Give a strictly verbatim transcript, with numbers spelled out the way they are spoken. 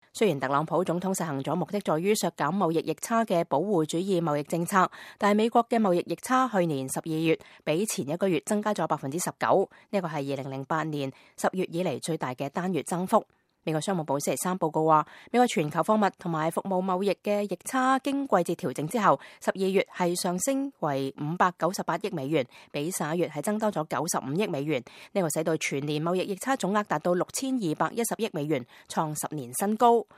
雖然特朗普總統實行咗目的在於削減貿易逆差嘅保護主義貿易政策，但係美國嘅貿易逆差去年十二月比前一個月增加咗百分之十九，呢個係二零零八年十月以嚟最大嘅單月增幅。美國商務部星期三報告話，美國全球貨物同埋服務貿易嘅逆差經季節調整之後，十二月係上升為五百九十八億美元，比十一月係增多咗九十五億美元。呢個使到全年貿易逆差總額達到六千二百一十億美元，創十年新高。